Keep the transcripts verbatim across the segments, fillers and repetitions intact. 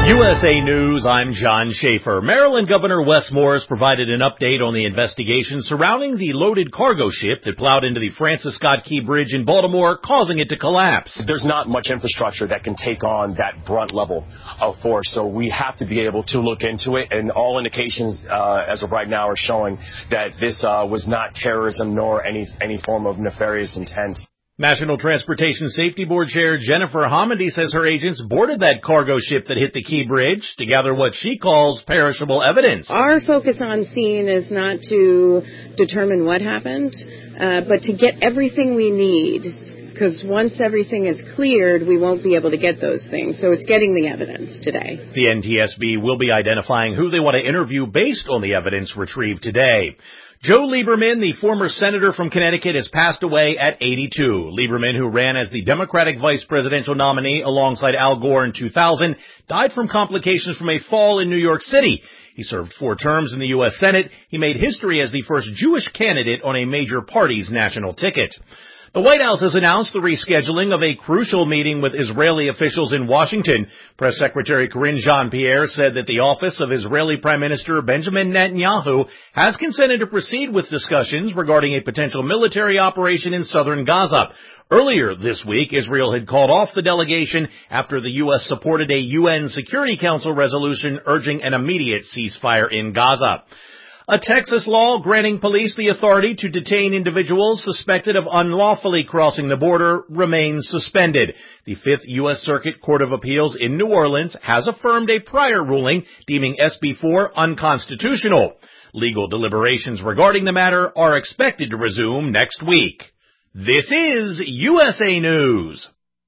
U S A News, I'm John Schaefer. Maryland Governor Wes Morris provided an update on the investigation surrounding the loaded cargo ship that plowed into the Francis Scott Key Bridge in Baltimore, causing it to collapse. There's not much infrastructure that can take on that brunt level of force, so we have to be able to look into it, and all indications uh, as of right now are showing that this uh, was not terrorism nor any, any form of nefarious intent. National Transportation Safety Board Chair Jennifer Homendy says her agents boarded that cargo ship that hit the Key Bridge to gather what she calls perishable evidence. Our focus on scene is not to determine what happened, uh, but to get everything we need, because once everything is cleared, we won't be able to get those things. So it's getting the evidence today. The N T S B will be identifying who they want to interview based on the evidence retrieved today. Joe Lieberman, the former senator from Connecticut, has passed away at eighty-two. Lieberman, who ran as the Democratic vice presidential nominee alongside Al Gore in two thousand, died from complications from a fall in New York City. He served four terms in the U S Senate. He made history as the first Jewish candidate on a major party's national ticket. The White House has announced the rescheduling of a crucial meeting with Israeli officials in Washington. Press Secretary Karine Jean-Pierre said that the office of Israeli Prime Minister Benjamin Netanyahu has consented to proceed with discussions regarding a potential military operation in southern Gaza. Earlier this week, Israel had called off the delegation after the U S supported a U N Security Council resolution urging an immediate ceasefire in Gaza. A Texas law granting police the authority to detain individuals suspected of unlawfully crossing the border remains suspended. The Fifth U S Circuit Court of Appeals in New Orleans has affirmed a prior ruling deeming S B four unconstitutional. Legal deliberations regarding the matter are expected to resume next week. This is U S A News.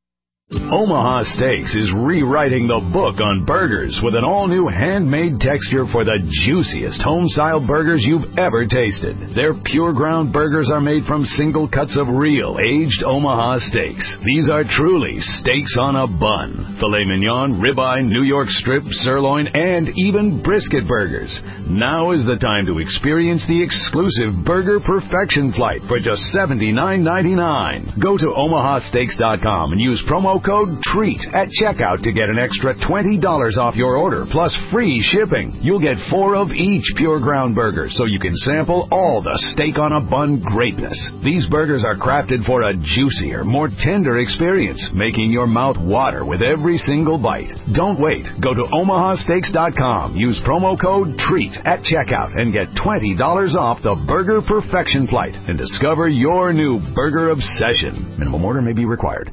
Omaha Steaks is rewriting the book on burgers with an all-new handmade texture for the juiciest home-style burgers you've ever tasted. Their pure ground burgers are made from single cuts of real, aged Omaha steaks. These are truly steaks on a bun. Filet mignon, ribeye, New York strip, sirloin, and even brisket burgers. Now is the time to experience the exclusive Burger Perfection Flight for just seventy-nine ninety-nine. Go to omaha steaks dot com and use promo code TREAT at checkout to get an extra twenty dollars off your order, plus free shipping. You'll get four of each pure ground burger, so you can sample all the steak on a bun greatness. These burgers are crafted for a juicier, more tender experience, making your mouth water with every single bite. Don't wait. Go to omaha steaks dot com. Use promo code TREAT at checkout and get twenty dollars off the Burger Perfection Flight and discover your new burger obsession. Minimum order may be required.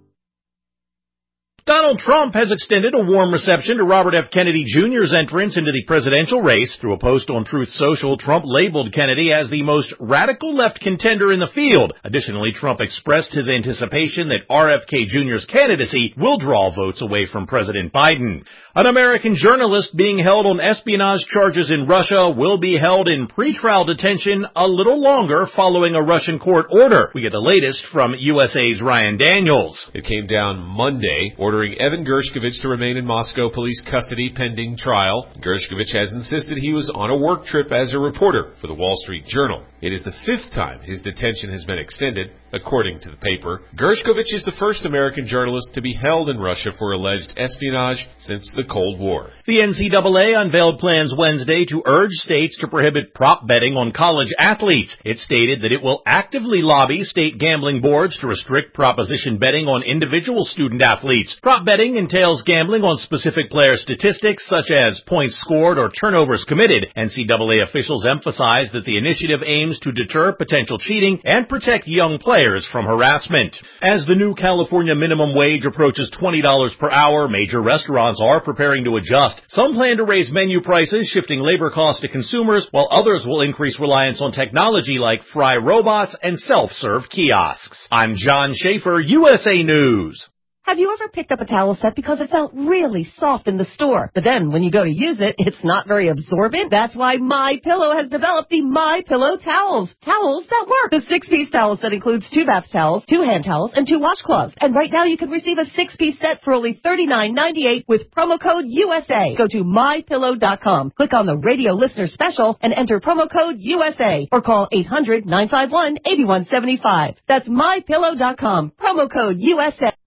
Donald Trump has extended a warm reception to Robert F. Kennedy Junior's entrance into the presidential race. Through a post on Truth Social, Trump labeled Kennedy as the most radical left contender in the field. Additionally, Trump expressed his anticipation that R F K Junior's candidacy will draw votes away from President Biden. An American journalist being held on espionage charges in Russia will be held in pretrial detention a little longer following a Russian court order. We get the latest from U S A's Ryan Daniels. It came down Monday, ordering Evan Gershkovich to remain in Moscow police custody pending trial. Gershkovich has insisted he was on a work trip as a reporter for the Wall Street Journal. It is the fifth time his detention has been extended, according to the paper. Gershkovich is the first American journalist to be held in Russia for alleged espionage since the Cold War. The N C double A unveiled plans Wednesday to urge states to prohibit prop betting on college athletes. It stated that it will actively lobby state gambling boards to restrict proposition betting on individual student athletes. Prop betting entails gambling on specific player statistics such as points scored or turnovers committed. N C double A officials emphasize that the initiative aims to deter potential cheating and protect young players from harassment. As the new California minimum wage approaches twenty dollars per hour, major restaurants are preparing to adjust. Some plan to raise menu prices, shifting labor costs to consumers, while others will increase reliance on technology like fry robots and self-serve kiosks. I'm John Schaefer, U S A News. Have you ever picked up a towel set because it felt really soft in the store, but then when you go to use it, it's not very absorbent? That's why MyPillow has developed the MyPillow towels. Towels that work. The six-piece towel set includes two bath towels, two hand towels, and two washcloths. And right now you can receive a six-piece set for only thirty-nine ninety-eight with promo code U S A. Go to my pillow dot com, click on the radio listener special, and enter promo code U S A, or call eight hundred nine five one eight one seven five. That's my pillow dot com, promo code U S A.